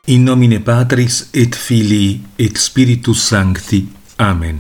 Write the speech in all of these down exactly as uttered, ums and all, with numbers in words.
In nomine Patris et Filii et Spiritus Sancti. Amen.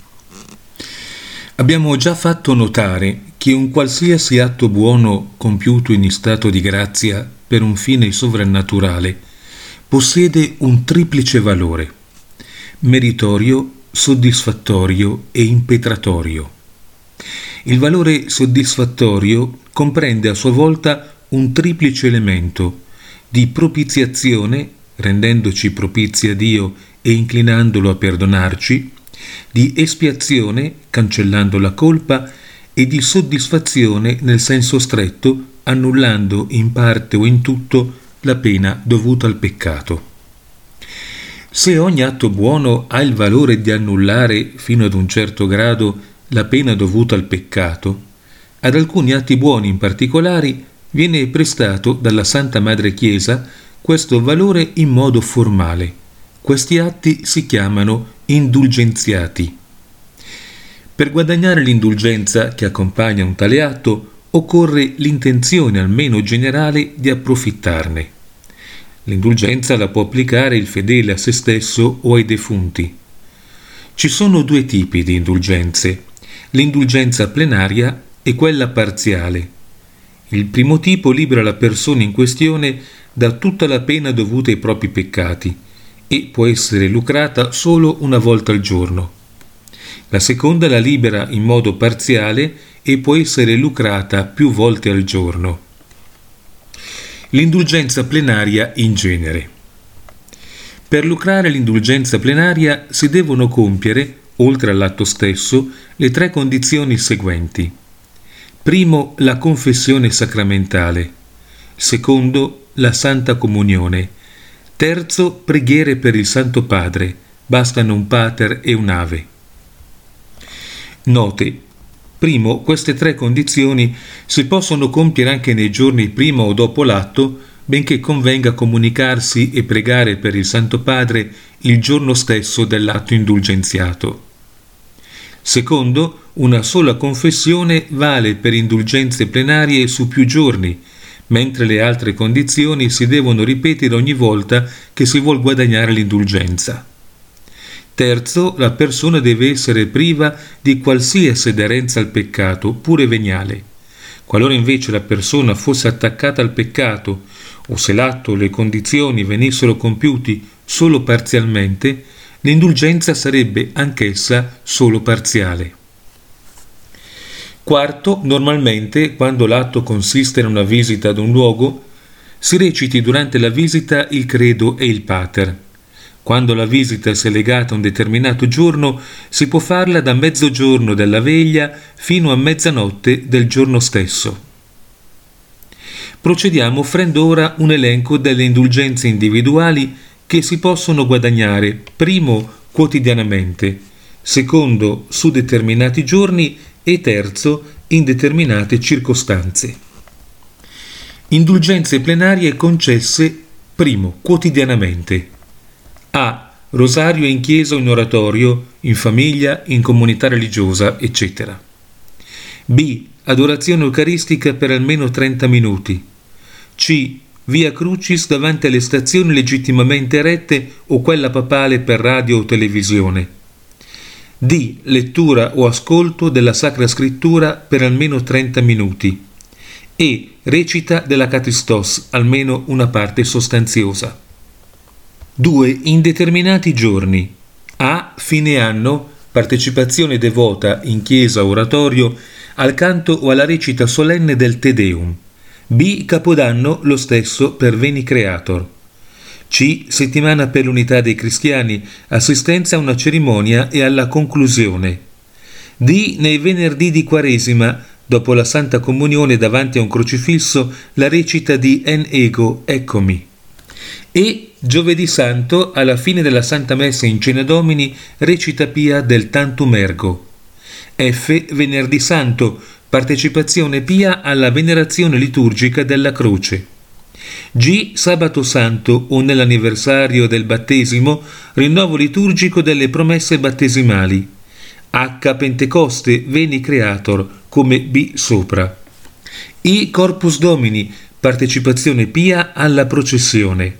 Abbiamo già fatto notare che un qualsiasi atto buono compiuto in stato di grazia per un fine sovrannaturale possiede un triplice valore: meritorio, soddisfattorio e impetratorio. Il valore soddisfattorio comprende a sua volta un triplice elemento di propiziazione, rendendoci propizi a Dio e inclinandolo a perdonarci, di espiazione, cancellando la colpa, e di soddisfazione nel senso stretto, annullando in parte o in tutto la pena dovuta al peccato. Se ogni atto buono ha il valore di annullare fino ad un certo grado la pena dovuta al peccato, ad alcuni atti buoni in particolari viene prestato dalla Santa Madre Chiesa questo valore in modo formale. Questi atti si chiamano indulgenziati. Per guadagnare l'indulgenza che accompagna un tale atto occorre l'intenzione almeno generale di approfittarne. L'indulgenza la può applicare il fedele a se stesso o ai defunti. Ci sono due tipi di indulgenze: l'indulgenza plenaria e quella parziale. Il primo tipo libera la persona in questione da tutta la pena dovuta ai propri peccati e può essere lucrata solo una volta al giorno. La seconda la libera in modo parziale e può essere lucrata più volte al giorno. L'indulgenza plenaria in genere. Per lucrare l'indulgenza plenaria si devono compiere, oltre all'atto stesso, le tre condizioni seguenti. Primo, la confessione sacramentale. Secondo, la Santa Comunione. Terzo, preghiere per il Santo Padre. Bastano un pater e un'ave. Note. Primo, queste tre condizioni si possono compiere anche nei giorni prima o dopo l'atto, benché convenga comunicarsi e pregare per il Santo Padre il giorno stesso dell'atto indulgenziato. Secondo, una sola confessione vale per indulgenze plenarie su più giorni, mentre le altre condizioni si devono ripetere ogni volta che si vuol guadagnare l'indulgenza. Terzo, la persona deve essere priva di qualsiasi aderenza al peccato, pure veniale. Qualora invece la persona fosse attaccata al peccato, o se l'atto o le condizioni venissero compiuti solo parzialmente, l'indulgenza sarebbe anch'essa solo parziale. Quarto, normalmente, quando l'atto consiste in una visita ad un luogo, si reciti durante la visita il credo e il pater. Quando la visita sia legata a un determinato giorno, si può farla da mezzogiorno della veglia fino a mezzanotte del giorno stesso. Procediamo offrendo ora un elenco delle indulgenze individuali che si possono guadagnare, primo, quotidianamente, secondo, su determinati giorni e terzo, in determinate circostanze. Indulgenze plenarie concesse, primo, quotidianamente. A. Rosario in chiesa o in oratorio, in famiglia, in comunità religiosa, eccetera. B. Adorazione eucaristica per almeno trenta minuti. C. Via Crucis davanti alle stazioni legittimamente erette o quella papale per radio o televisione. D. Lettura o ascolto della Sacra Scrittura per almeno trenta minuti. E. Recita della Catistos, almeno una parte sostanziosa. due. In determinati giorni. A. Fine anno, partecipazione devota in chiesa o oratorio al canto o alla recita solenne del Te Deum. B. Capodanno, lo stesso per Veni Creator. C. Settimana per l'unità dei cristiani, assistenza a una cerimonia e alla conclusione. D. Nei venerdì di Quaresima, dopo la Santa Comunione davanti a un crocifisso, la recita di En ego, eccomi. E. Giovedì Santo, alla fine della Santa Messa in Cena Domini, recita pia del Tantum Ergo. F. Venerdì Santo, partecipazione pia alla venerazione liturgica della croce. G. Sabato Santo o nell'anniversario del battesimo, rinnovo liturgico delle promesse battesimali. H. Pentecoste, Veni Creator, come B sopra. I. Corpus Domini, partecipazione pia alla processione.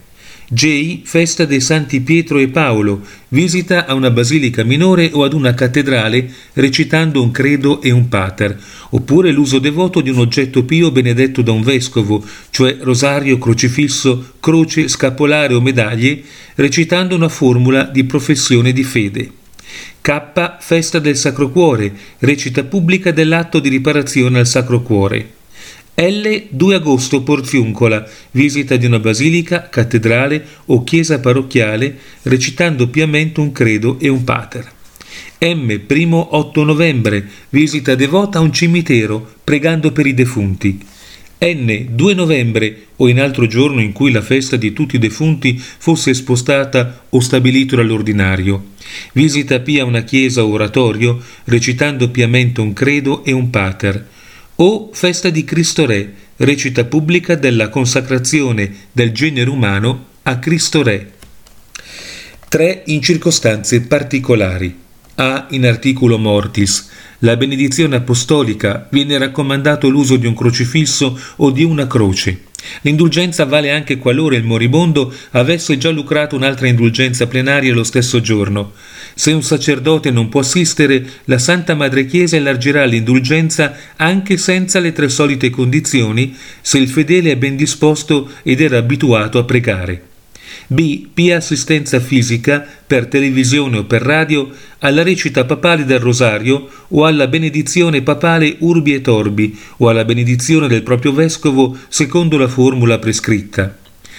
J. Festa dei Santi Pietro e Paolo, visita a una basilica minore o ad una cattedrale recitando un credo e un pater, oppure l'uso devoto di un oggetto pio benedetto da un vescovo, cioè rosario, crocifisso, croce, scapolare o medaglie, recitando una formula di professione di fede. K. Festa del Sacro Cuore, recita pubblica dell'atto di riparazione al Sacro Cuore. L. due agosto Porziuncola, visita di una basilica, cattedrale o chiesa parrocchiale, recitando piamente un credo e un pater. M. Primo otto novembre, visita devota a un cimitero, pregando per i defunti. N. due novembre o in altro giorno in cui la festa di tutti i defunti fosse spostata o stabilito dall'ordinario. Visita pia una chiesa o oratorio, recitando piamente un credo e un pater. O festa di Cristo Re, recita pubblica della consacrazione del genere umano a Cristo Re. tre. In circostanze particolari. A. In articulo mortis. La benedizione apostolica viene raccomandato l'uso di un crocifisso o di una croce. L'indulgenza vale anche qualora il moribondo avesse già lucrato un'altra indulgenza plenaria lo stesso giorno. Se un sacerdote non può assistere, la Santa Madre Chiesa elargirà l'indulgenza anche senza le tre solite condizioni, se il fedele è ben disposto ed era abituato a pregare. B. Pia assistenza fisica, per televisione o per radio, alla recita papale del rosario o alla benedizione papale urbi et orbi o alla benedizione del proprio vescovo secondo la formula prescritta.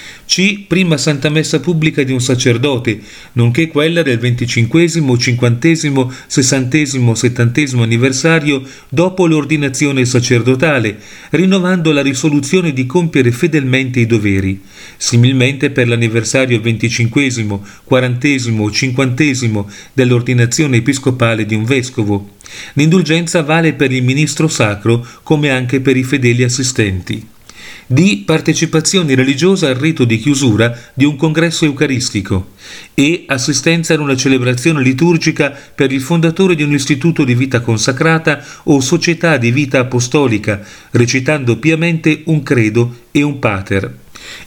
C. Prima Santa Messa pubblica di un sacerdote, nonché quella del venticinquesimo, cinquantesimo, sessantesimo, settantesimo anniversario dopo l'ordinazione sacerdotale, rinnovando la risoluzione di compiere fedelmente i doveri. Similmente per l'anniversario venticinquesimo, quarantesimo o cinquantesimo dell'ordinazione episcopale di un vescovo. L'indulgenza vale per il ministro sacro come anche per i fedeli assistenti. D. Partecipazione religiosa al rito di chiusura di un congresso eucaristico. E. Assistenza ad una celebrazione liturgica per il fondatore di un istituto di vita consacrata o società di vita apostolica, recitando piamente un credo e un pater.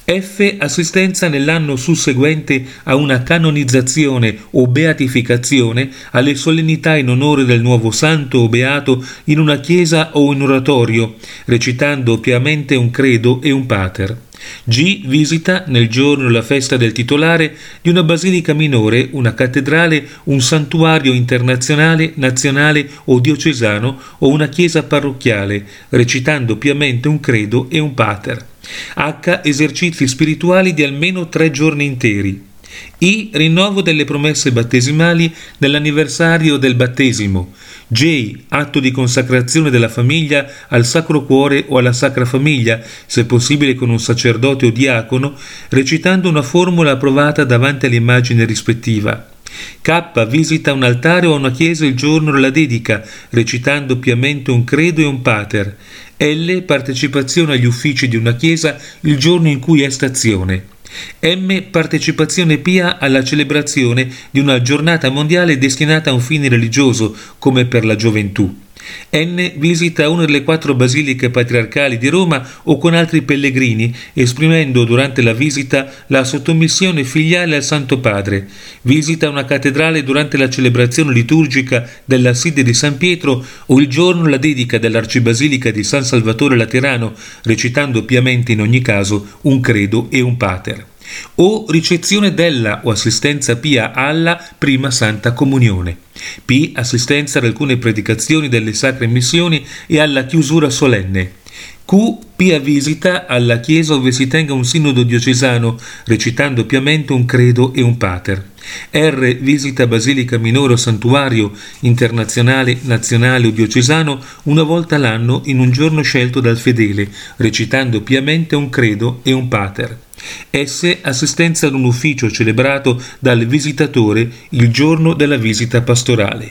F. Assistenza nell'anno susseguente a una canonizzazione o beatificazione alle solennità in onore del nuovo santo o beato in una chiesa o in oratorio, recitando piamente un credo e un pater. G. Visita, nel giorno della festa del titolare, di una basilica minore, una cattedrale, un santuario internazionale, nazionale o diocesano o una chiesa parrocchiale, recitando piamente un credo e un pater. H. Esercizi spirituali di almeno tre giorni interi. I. Rinnovo delle promesse battesimali nell'anniversario del battesimo. J. Atto di consacrazione della famiglia al Sacro Cuore o alla Sacra Famiglia, se possibile con un sacerdote o diacono, recitando una formula approvata davanti all'immagine rispettiva. K. Visita un altare o una chiesa il giorno della dedica, recitando piamente un credo e un pater. L. Partecipazione agli uffici di una chiesa il giorno in cui è stazione. M. Partecipazione pia alla celebrazione di una giornata mondiale destinata a un fine religioso, come per la gioventù. N. Visita una delle quattro basiliche patriarcali di Roma o con altri pellegrini, esprimendo durante la visita la sottomissione filiale al Santo Padre. Visita una cattedrale durante la celebrazione liturgica della Sede di San Pietro o il giorno la dedica dell'Arcibasilica di San Salvatore Laterano, recitando piamente in ogni caso un credo e un pater. O ricezione della o assistenza pia alla prima Santa Comunione. P. Assistenza ad alcune predicazioni delle sacre missioni e alla chiusura solenne. Q. Pia visita alla chiesa dove si tenga un sinodo diocesano, recitando piamente un credo e un pater. R. Visita basilica minore o santuario internazionale, nazionale o diocesano una volta l'anno in un giorno scelto dal fedele, recitando piamente un credo e un pater. S. Assistenza ad un ufficio celebrato dal visitatore il giorno della visita pastorale.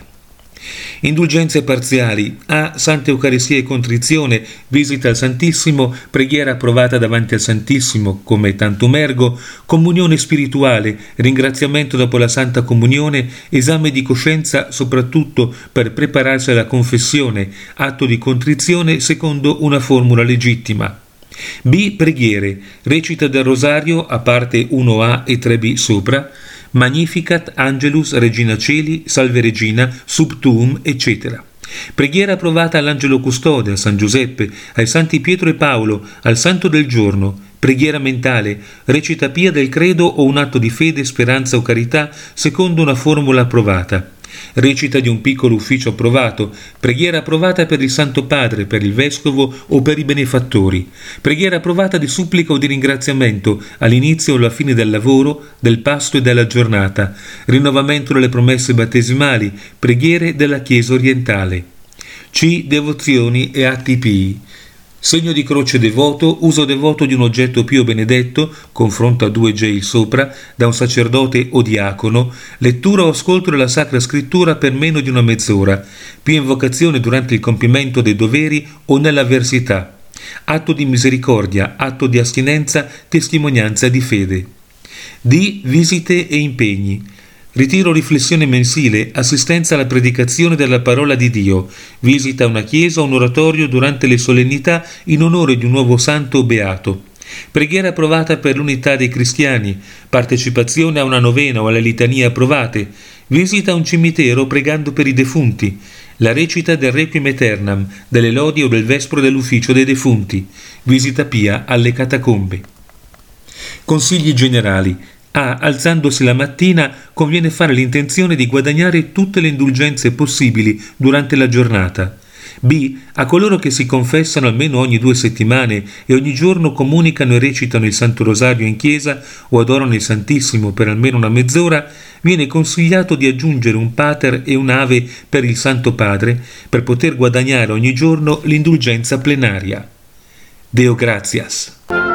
Indulgenze parziali. A. Santa Eucaristia e contrizione, visita al Santissimo, preghiera approvata davanti al Santissimo, come tantum ergo, comunione spirituale, ringraziamento dopo la Santa Comunione, esame di coscienza soprattutto per prepararsi alla confessione, atto di contrizione secondo una formula legittima. B. Preghiere. Recita del rosario a parte uno A e tre B sopra, Magnificat, Angelus, Regina Celi, Salve Regina, Sub Tuum, eccetera. Preghiera approvata all'Angelo Custode, a San Giuseppe, ai Santi Pietro e Paolo, al Santo del Giorno. Preghiera mentale. Recita Pia del Credo o un atto di fede, speranza o carità secondo una formula approvata. Recita di un piccolo ufficio approvato. Preghiera approvata per il Santo Padre, per il Vescovo o per i benefattori. Preghiera approvata di supplica o di ringraziamento all'inizio o alla fine del lavoro, del pasto e della giornata. Rinnovamento delle promesse battesimali. Preghiere della Chiesa orientale. C. Devozioni e atti pii. Segno di croce devoto, uso devoto di un oggetto pio benedetto, confronto a due J sopra, da un sacerdote o diacono, lettura o ascolto della Sacra Scrittura per meno di una mezz'ora, più invocazione durante il compimento dei doveri o nell'avversità, atto di misericordia, atto di astinenza, testimonianza di fede. D. Visite e impegni. Ritiro riflessione mensile, assistenza alla predicazione della parola di Dio, visita a una chiesa o un oratorio durante le solennità in onore di un nuovo santo o beato. Preghiera approvata per l'unità dei cristiani, partecipazione a una novena o alle litanie approvate, visita a un cimitero pregando per i defunti, la recita del Requiem Aeternam, delle lodi o del Vespro dell'ufficio dei defunti, visita pia alle catacombe. Consigli generali. A. Alzandosi la mattina conviene fare l'intenzione di guadagnare tutte le indulgenze possibili durante la giornata. B. A coloro che si confessano almeno ogni due settimane e ogni giorno comunicano e recitano il Santo Rosario in chiesa o adorano il Santissimo per almeno una mezz'ora, viene consigliato di aggiungere un Pater e un'Ave per il Santo Padre per poter guadagnare ogni giorno l'indulgenza plenaria. Deo gratias.